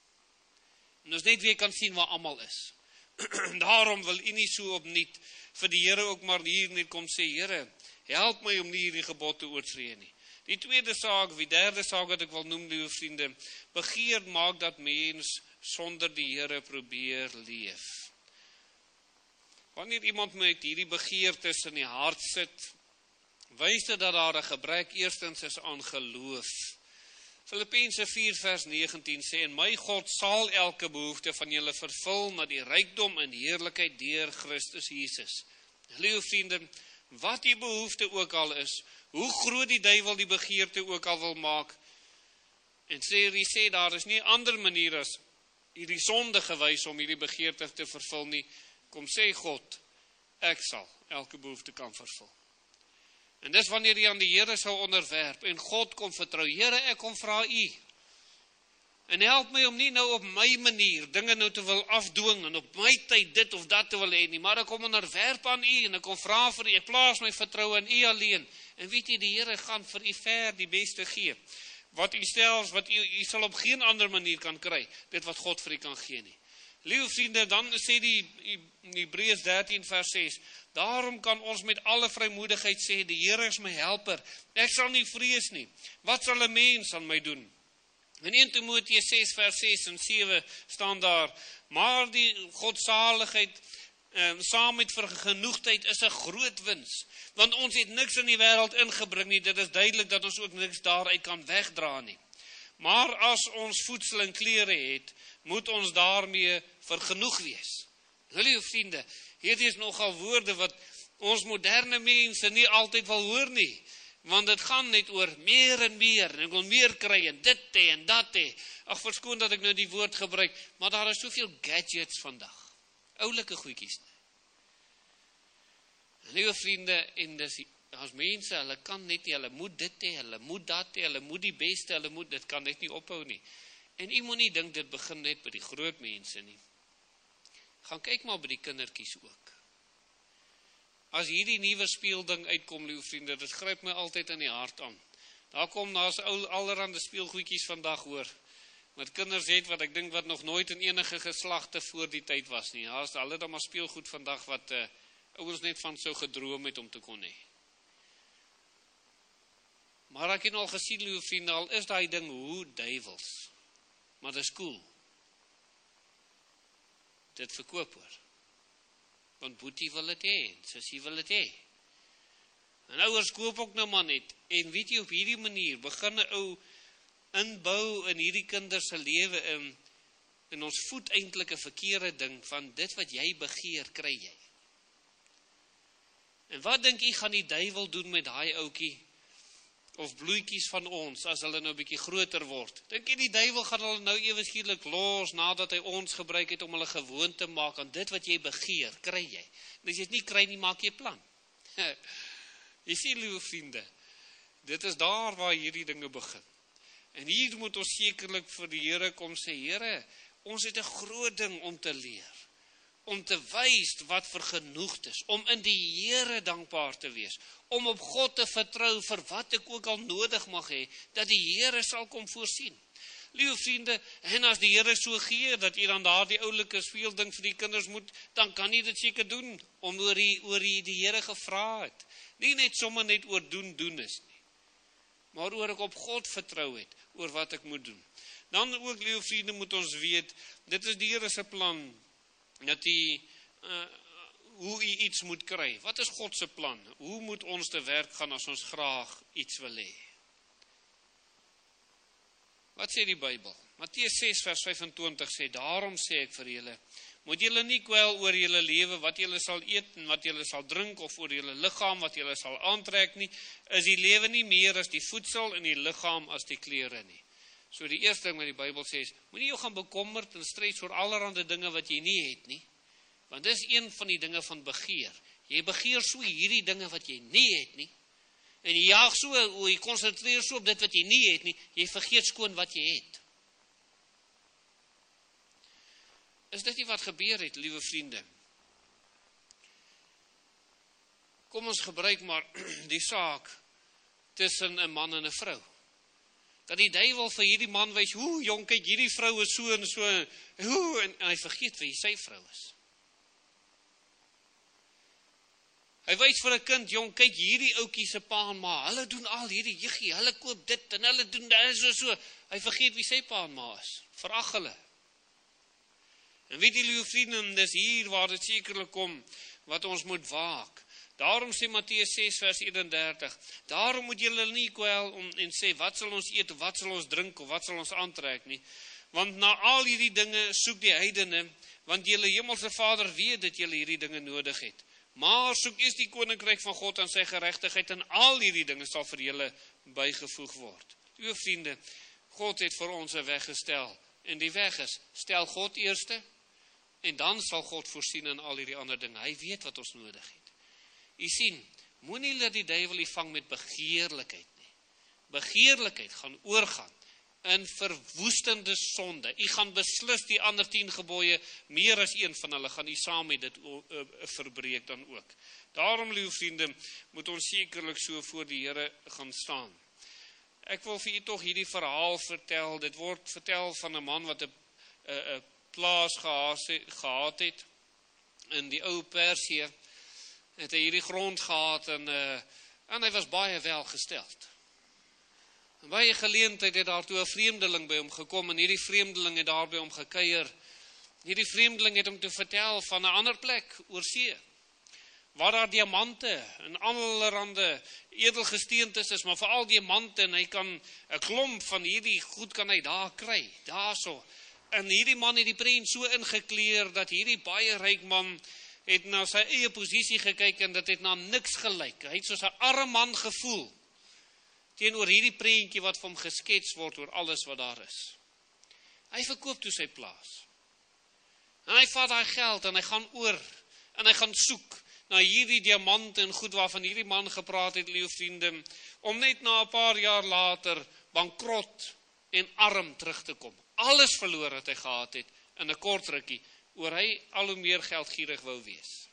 En ons net weer kan sien waar almal is. Daarom wil u nie so opnuut vir die Here ook maar hier net kom sê, Here, help my om nie hierdie gebod te oortree nie. Die tweede saak, die derde saak wat ek wil noem, lieve vriende, begeer maak dat mens sonder die Here probeer leef. Wanneer iemand met hierdie begeertes in die hart sit, wys dit dat daar 'n gebrek eerstens is aan geloof. Filippense 4 vers 19 sê, en my God sal elke behoefte van julle vervul na die rykdom en heerlikheid deur Christus Jesus. Liewe vriende, wat die behoefte ook al is, hoe groot die duiwel die begeerte ook al wil maak, en sê daar is nie 'n ander manier as hierdie sondige wyse om hierdie begeerte te vervul nie, kom sê God, ek sal elke behoefte kan vervul. En dis wanneer jy aan die Here sal onderwerp, en God kom vertrou, Here, ek kom vra u, en help my om nie nou op my manier dinge nou te wil afdwing, en op my tyd dit of dat te wil hê nie, maar ek kom onderwerp aan u, en ek kom vra vir u, ek plaas my vertroue in u alleen, en weet jy, die Here gaan vir u ver die beste gee, wat u sal op geen ander manier kan kry, dit wat God vir u kan gee nie. Liewe vriende, dan sê die Hebreërs 13 vers 6, daarom kan ons met alle vrymoedigheid sê, die Here is my helper, ek sal nie vrees nie, wat sal 'n mens aan my doen? In 1 Timoteus 6 vers 6 en 7 staan daar, maar die godsaligheid saam met vergenoegdheid is 'n groot wins, want ons het niks in die wêreld ingebring nie, dit is duidelik dat ons ook niks daaruit kan wegdra nie. Maar as ons voedsel en klere het, moet ons daarmee vergenoeg wees. Liewe vriende, hierdie is nogal woorde wat ons moderne mense nie altyd wil hoor nie, want dit gaan net oor meer en meer, en ek wil meer kry, en dit hê, en dat hê. Ag, verskoon dat ek nou die woord gebruik, maar daar is soveel gadgets vandag, oulike goedjies. Liewe vriende, en dis as mense, hulle kan net nie, hulle moet dit hê, hulle moet dat hê, hulle moet die beste, dit kan net nie ophou nie. En u moet nie dink dit begin net by die groot mense nie. Gaan kyk maar by die kindertjies ook. As hierdie nuwe speelding uitkom, liewe vriende, dit gryp my altyd in die hart aan. Daar's allerhande speelgoedjies vandag hoor, wat kinders het wat ek dink wat nog nooit in enige geslagte voor die tyd was nie. Hulle dan maar speelgoed vandag wat ouers net van sou gedroom het om te kon hê. Maar ek het al gesien, liewe vriende, al is daai ding hoe duiwels, maar dis cool. Dit verkoop hoor. Want boetie wil dit hê, en sussie wil dit hê. En ouers koop ook nou maar net. En weet jy, op hierdie manier begin 'n ou inbou in hierdie kinders se lewe in, en ons voed eintlik 'n verkeerde ding van dit wat jy begeer, kry jy. En wat dink jy gaan die duiwel doen met daai ouetjie of bloetjies van ons as hulle nou 'n bietjie groter word? Dink jy die duiwel gaan hulle nou ewe skielik los nadat hy ons gebruik het om hulle gewoon te maak aan dit wat jy begeer, kry jy? En as jy dit nie kry nie, maak jy 'n plan. Jy sien, liewe vriende, dit is daar waar hierdie dinge begin. En hier moet ons sekerlik vir die Here kom sê, Here, ons het 'n groot ding om te leer, om te wys wat vergenoegd is, om in die Here dankbaar te wees, om op God te vertrou vir wat ek ook al nodig mag hê, dat die Here sal kom voorsien. Liewe vriende, en as die Here so gee, dat jy dan daardie oulike speelding vir die kinders moet, dan kan jy dit seker doen, om oor die Here gevra het. Nie net sommer net oor doen is nie, maar oor ek op God vertrou het, oor wat ek moet doen. Dan ook, liewe vriende, moet ons weet, dit is die Here se plan, dat hoe u iets moet kry. Wat is God se plan? Hoe moet ons te werk gaan as ons graag iets wil hê? Wat sê die Bybel? Matteus 6 vers 25 sê, daarom sê ek vir julle, moet julle nie kwel oor julle lewe, wat julle sal eet en wat julle sal drink, of oor julle liggaam, wat julle sal aantrek nie. Is die lewe nie meer as die voedsel en die liggaam as die klere nie? So die eerste ding wat die Bybel sê is, moenie jou gaan bekommerd en stres oor allerhande dinge wat jy nie het nie. Want dis een van die dinge van begeer. Jy begeer so hierdie dinge wat jy nie het nie. En jy jaag so, jy konsentreer so op dit wat jy nie het nie, jy vergeet skoon wat jy het. Is dit nie wat gebeur het, liewe vriende? Kom ons gebruik maar die saak tussen 'n man en 'n vrou. Dat die duiwel vir hierdie man wys, jong, kyk, hierdie vrou is so en so, en hy vergeet wie sy vrou is. Hy wys vir 'n kind, jong, kyk, hierdie ouetjie se pa en ma, hulle doen al hierdie jiggie, hulle koop dit en hulle doen dit so. Hy vergeet wie sy pa en ma is. Verag hulle. En weet jy, liewe vriende, dis hier waar dit sekerlik kom, wat ons moet waak, Daarom sê Matteus 6 vers 31, daarom moet julle nie kwel en sê, wat sal ons eet, of wat sal ons drink, of wat sal ons aantrek nie. Want na al hierdie dinge soek die heidene, want julle hemelse Vader weet dat julle hierdie dinge nodig het. Maar soek eers die koninkryk van God en sy geregtigheid, en al hierdie dinge sal vir julle bygevoeg word. Liewe vriende, God het vir ons 'n weg gestel, en die weg is, stel God eerste, en dan sal God voorsien in al hierdie ander dinge. Hy weet wat ons nodig het. U sien, moenie laat die duiwel u vang met begeerlikheid nie. Begeerlikheid gaan oorgaan in verwoestende sonde. U gaan beslis die ander 10 gebooie, meer as een van hulle, gaan u saam met dit verbreek dan ook. Daarom, liewe vriende, moet ons sekerlik so voor die Here gaan staan. Ek wil vir u tog hierdie verhaal vertel. Dit word vertel van 'n man wat 'n plaas gehad het in die ou Persië. Het hy hierdie grond gehad en hy was baie welgesteld. En baie geleentheid het daartoe 'n vreemdeling by hom gekom, en hierdie vreemdeling het daar by hom gekuier. Hierdie vreemdeling het hom te vertel van 'n ander plek oor see, waar daar diamante en allerhande edelgesteentes is, maar veral diamante, en hy kan 'n klomp van hierdie goed kan hy daar kry, daarso. En hierdie man het die prent so ingekleer, dat hierdie baie ryk man het na sy eie posisie gekyk, en dit het na niks gelyk. Hy het soos 'n arme man gevoel, teenoor hierdie prentjie wat vir hom geskets word oor alles wat daar is. Hy verkoop toe sy plaas. En hy vat daai geld, en hy gaan oor, en hy gaan soek na hierdie diamante en goed waarvan hierdie man gepraat het, liewe vriende, om net na 'n paar jaar later bankrot en arm terug te kom. Alles verloor wat hy gehad het in 'n kort rukkie, oor hy al hoe meer geldgierig wou wees.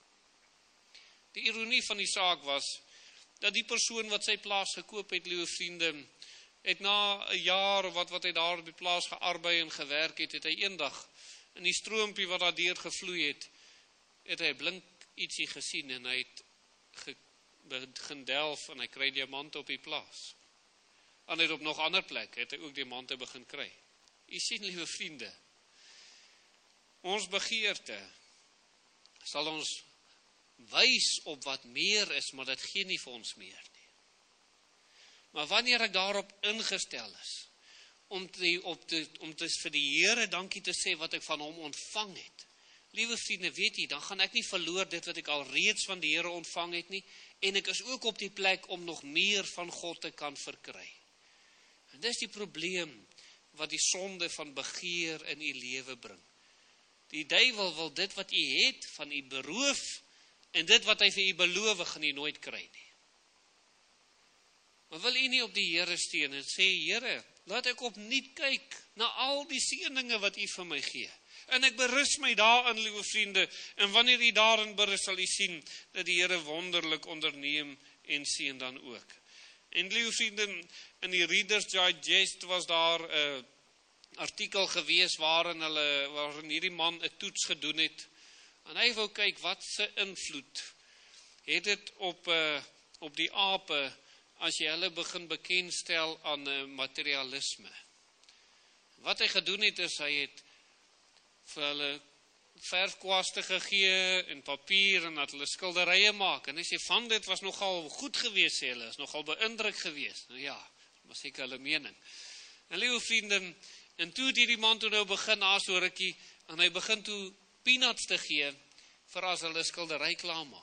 Die ironie van die saak was, dat die persoon wat sy plaas gekoop het, liewe vriende, het na 'n jaar of wat hy daar op die plaas gearbei en gewerk het, het hy eendag in die stroompie wat daar deur gevloei het hy blink ietsie gesien, en hy het begin delf, en hy kry diamante op die plaas. En hy het op nog ander plek, het hy ook diamante begin kry. U sien, liewe vriende, ons begeerte sal ons wys op wat meer is, maar dit gee nie vir ons meer nie. Maar wanneer ek daarop ingestel is, om vir die Here dankie te sê wat ek van hom ontvang het, liewe vriende, weet jy, dan gaan ek nie verloor dit wat ek al reeds van die Here ontvang het nie, en ek is ook op die plek om nog meer van God te kan verkry. En dis die probleem wat die sonde van begeer in u lewe bring. Die duiwel wil dit wat u het van u beroof, en dit wat hy vir u beloof, gaan u nooit kry nie. Maar wil u nie op die Here steun en sê, Here, laat ek opnuut kyk na al die seëninge wat u vir my gee. En ek berus my daarin, liewe vriende, en wanneer u daarin berus, sal u sien dat die Here wonderlik onderneem en seën dan ook. En liewe vriende, in die Reader's Digest was daar 'n artikel gewees waarin hierdie man 'n toets gedoen het, en hy wou kyk wat se invloed het dit op die ape as jy hulle begin bekendstel aan materialisme. Wat hy gedoen het is, hy het vir hulle verfkwaste gegee en papier, en dat hulle skilderye maak, en hy sê, van dit was nogal goed gewees, sê hulle, is nogal beïndruk gewees. Nou ja, maar seker hulle mening. En liewe vriende, en toe het hierdie man toe nou begin na so rukkie, en hy begin toe peanuts te gee, vir as hulle skildery klaarmaak.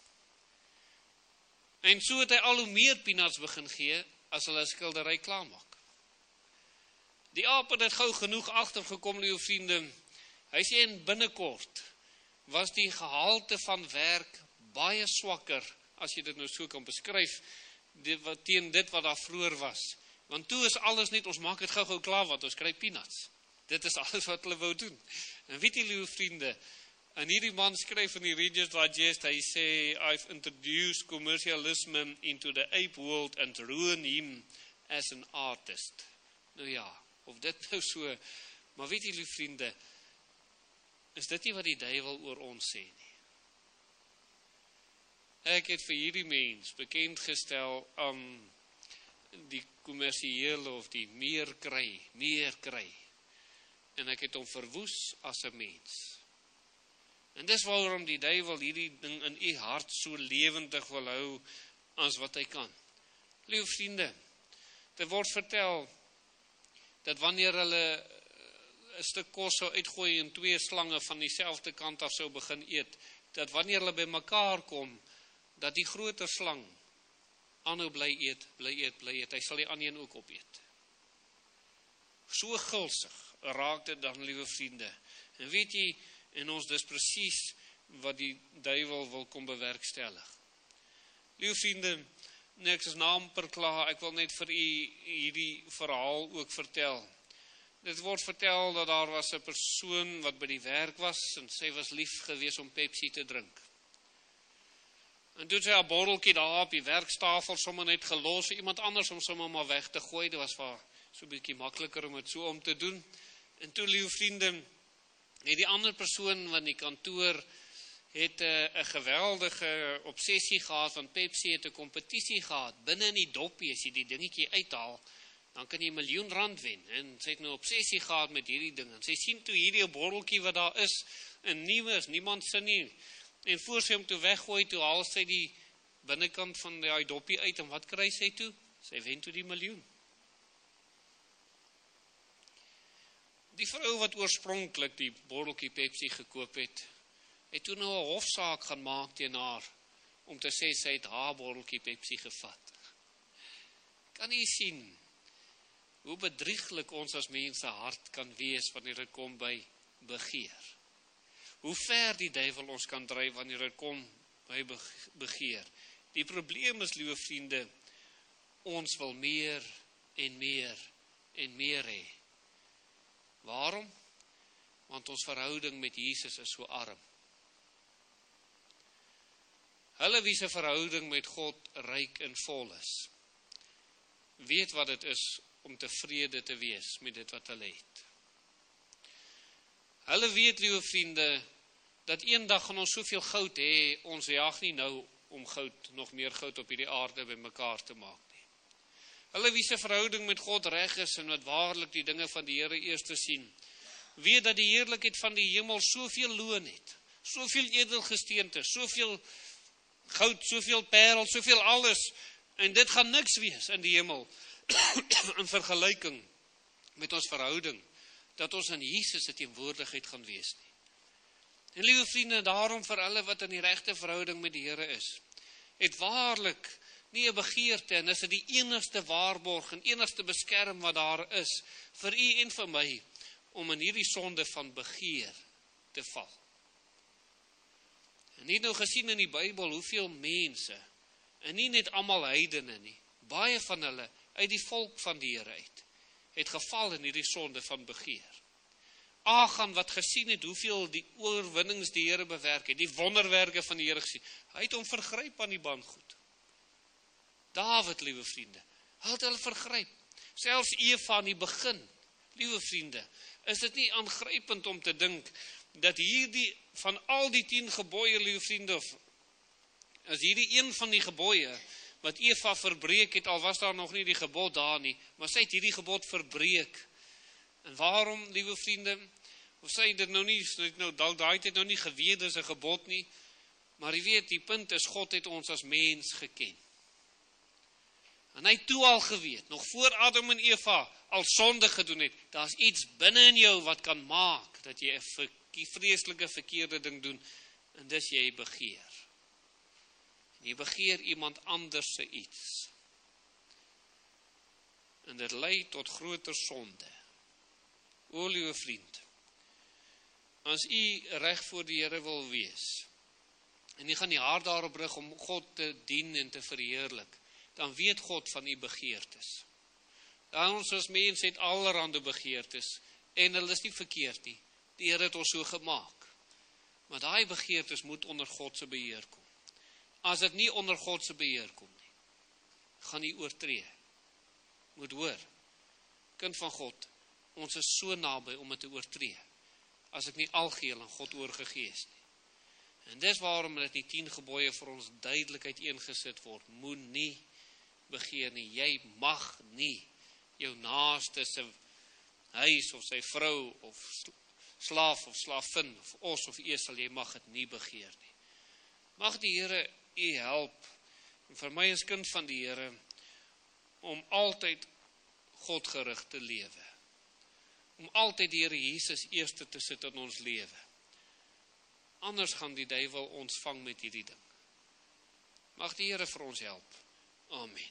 En so het hy al hoe meer peanuts begin gee, as hulle skildery klaarmaak. Die aap het dit gou genoeg agtergekom, liewe vriende. Hy sê, en binnekort was die gehalte van werk baie swakker, as jy dit nou so kan beskryf, teen dit wat daar vroeër was. Want toe is alles net, ons maak dit gou klaar, wat ons kry peanuts. Dit is alles wat hulle wou doen. En weet jy, liewe vriende, en hierdie man skryf in die Reader's Digest, hy sê, I've introduced commercialism into the ape world and ruined him as an artist. Nou ja, of dit nou so, maar weet jy, liewe vriende, is dit nie wat die duiwel oor ons sê nie. Ek het vir hierdie mens bekend gestel aan die kommersiële of die meer kry. En ek het hom verwoes as 'n mens. En dis waarom die duiwel hierdie ding in u hart so lewendig wil hou as wat hy kan. Liewe vriende, dit word vertel dat wanneer hulle 'n stuk kos sou uitgooi en 2 slange van dieselfde kant af sou begin eet, dat wanneer hulle by mekaar kom, dat die groter slang aanhou bly eet, hy sal die ander een ook opeet. So gulsig raak dit dan, liewe vriende. En weet jy, en ons dis presies wat die duiwel wil kom bewerkstellig. Liewe vriende, niks is naam per klaar, ek wil net vir u hierdie verhaal ook vertel. Dit word vertel dat daar was 'n persoon wat by die werk was en sy was lief gewees om Pepsi te drink. En toe sy 'n botteltjie daar op die werkstafel sommer net gelos vir iemand anders om sommer maar weg te gooi. Dit was vir so 'n bietjie makliker om dit so om te doen. En toe, liewe vriende, het die ander persoon van die kantoor het 'n geweldige obsessie gehad, want Pepsi het 'n kompetisie gehad. Binne in die doppie, as jy die dingetjie uithaal, dan kan jy R1 miljoen wen. En sy het nou obsessie gehad met hierdie ding. En sy sien toe hierdie botteltjie wat daar is, en nuwe is, niemand sin nie. En voor sy hom toe weggooi, toe haal sy die binnekant van die doppie uit, en wat kry sy toe? Sy wen toe die miljoen. Die vrou wat oorspronklik die botteltjie Pepsi gekoop het toe nou 'n hofsaak gaan maak teen haar, om te sê sy het haar botteltjie Pepsi gevat. Kan jy sien hoe bedrieglik ons as mense hart kan wees wanneer dit kom by begeer? Hoe ver die duiwel ons kan dryf wanneer dit kom by begeer? Die probleem is, liewe vriende, ons wil meer en meer en meer hê. Waarom? Want ons verhouding met Jesus is so arm. Hulle wie se verhouding met God ryk en vol is, weet wat dit is om tevrede te wees met dit wat hulle het. Hulle weet, liewe vriende, dat eendag gaan ons soveel goud hê, ons jaag nie nou om goud, nog meer goud op hierdie aarde by mekaar te maak nie. Hulle wie se verhouding met God reg is en wat waarlik die dinge van die Here eers te sien, weet dat die heerlikheid van die hemel soveel loon het, soveel edelgesteente, soveel goud, soveel parel, soveel alles, en dit gaan niks wees in die hemel in vergelyking met ons verhouding, dat ons in Jesus se teenwoordigheid gaan wees nie. En liewe vriende, daarom vir hulle wat in die regte verhouding met die Here is, het waarlik nie 'n begeerte, en is dit die enigste waarborg en enigste beskerm wat daar is, vir u en vir my, om in hierdie sonde van begeer te val. En nie nou gesien in die Bybel, hoeveel mense, en nie net almal heidene nie, baie van hulle, uit die volk van die Here uit, het geval in hierdie sonde van begeer. Agan wat gesien het, hoeveel die oorwinnings die Here bewerk het, die wonderwerke van die Here gesien, hy het hom vergryp aan die bandgoed. Dawid, liewe vriende, hy het hulle vergryp, selfs Eva aan die begin, liewe vriende, is dit nie aangrypend om te dink, dat hierdie, van al die 10 gebooie, liewe vriende, is hierdie een van die gebooie, wat Eva verbreek het, al was daar nog nie die gebod daar nie, maar sy het hierdie gebod verbreek. En waarom, liewe vriende, of sy dit nou nie, daai het nou nie geweet, dis 'n gebod nie, maar jy weet, die punt is, God het ons as mens geken. En hy het toe al geweet, nog voor Adam en Eva al sonde gedoen het, daar's iets binne in jou wat kan maak, dat jy 'n vreeslike verkeerde ding doen, en dis jy begeer. En jy begeer iemand anders se iets. En dit lei tot groter sonde. O, liewe vriend, as u reg voor die Here wil wees, en u gaan die hart daarop rig om God te dien en te verheerlik, dan weet God van u begeertes. Dan ons as mens het allerhande begeertes, en hulle is nie verkeerd nie. Die Here het ons so gemaak. Maar daai begeertes moet onder God se beheer kom. As dit nie onder God se beheer kom nie, gaan u oortree. Moet hoor, kind van God, ons is so naby om dit te oortree, as ek nie algeheel aan God oorgegee is nie. En dis waarom dit die 10 gebooie vir ons duidelik uiteengesit word. Moet nie begeer nie, jy mag nie jou naaste se huis of sy vrou of slaaf of slaafin, of os of esel, jy mag dit nie begeer nie. Mag die Here u help, en vir my as kind van die Here, om altyd Godgerig te lewe. Om altyd die Here Jesus eerste te sit in ons lewe. Anders gaan die duiwel ons vang met hierdie ding. Mag die Here vir ons help. Amen.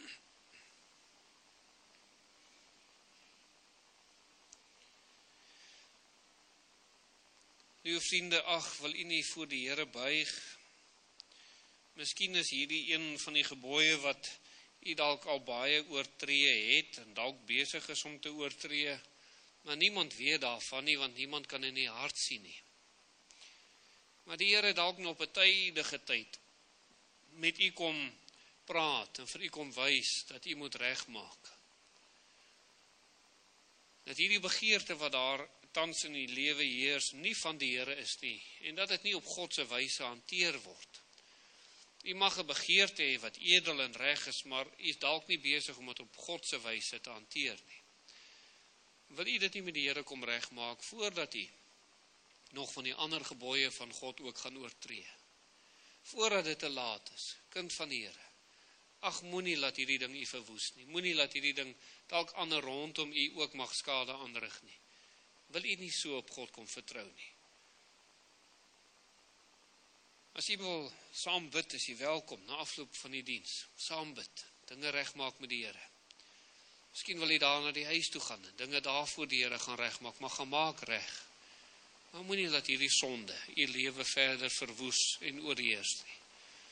Liewe vriende, wil u nie voor die Here buig? Miskien is hierdie een van die gebooie wat u dalk al baie oortree het, en dalk besig is om te oortree, maar niemand weet daarvan nie, want niemand kan in die hart sien nie. Maar die Here dalk nog op 'n tydige tyd met u kom praat, en vir u kom wys, dat u moet regmaak. Dat hierdie begeerte wat daar tans in die lewe heers, nie van die Here is nie, en dat dit nie op God se wyse hanteer word. U mag 'n begeerte hê wat edel en reg is, maar u is dalk nie besig om dit op God se wyse te hanteer nie. Wil u dit nie met die Here kom regmaak, voordat u nog van die ander gebooie van God ook gaan oortree? Voordat dit te laat is, kind van die Here. Ag, moenie laat hierdie ding u verwoes nie. Moenie laat hierdie ding dalk ander rondom u ook mag skade aanrig nie. Wil u nie so op God kom vertrou nie? As u wil saam bid, is u welkom na afloop van die diens. Saam bid, dinge regmaak met die Here. Miskien wil u daar na die huis toe gaan en dinge daar voor die Here gaan regmaak, maar gaan maak reg. Maar moenie laat hierdie sonde u lewe verder verwoes en oorheers nie.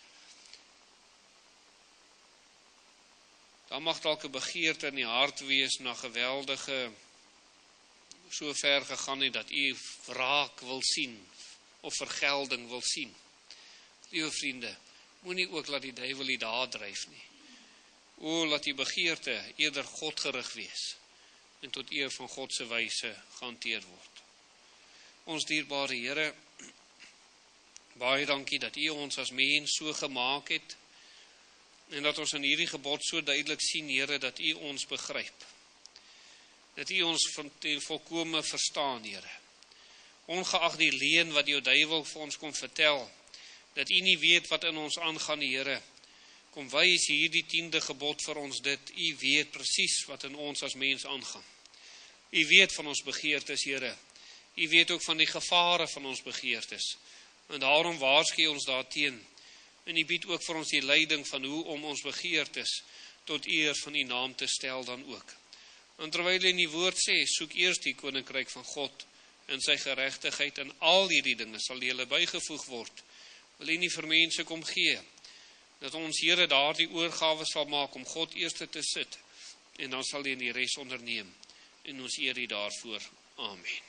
Daar mag dalk 'n begeerte in die hart wees na geweldige, so ver gegaan het dat u wraak wil sien of vergelding wil sien. Liewe vriende, moenie ook laat die duiwel u daar dryf nie. Laat die begeerte eerder Godgerig wees en tot eer van God se wyse gehanteer word. Ons dierbare Here, baie dankie dat u ons as mens so gemaak het, en dat ons in hierdie gebod so duidelik sien, Here, dat u ons begryp. Dat u ons volkome verstaan, Here. Ongeag die leuen wat die duiwel vir ons kom vertel, dat u nie weet wat in ons aangaan, Here. Kom wys hierdie 10de gebod vir ons dit. U weet presies wat in ons as mens aangaan. U weet van ons begeertes, Here. U weet ook van die gevare van ons begeertes. En daarom waarsku ons daarteen. En u bied ook vir ons die leiding van hoe om ons begeertes tot eer van u naam te stel dan ook. En terwyl hy in die woord sê, soek eers die koninkryk van God en sy geregtigheid, en al hierdie dinge sal julle bygevoeg word. Wil u nie vir mense kom gee, dat ons Here daardie oorgawe sal maak om God eerste te sit, en dan sal hy die res onderneem, en ons eer u daarvoor. Amen.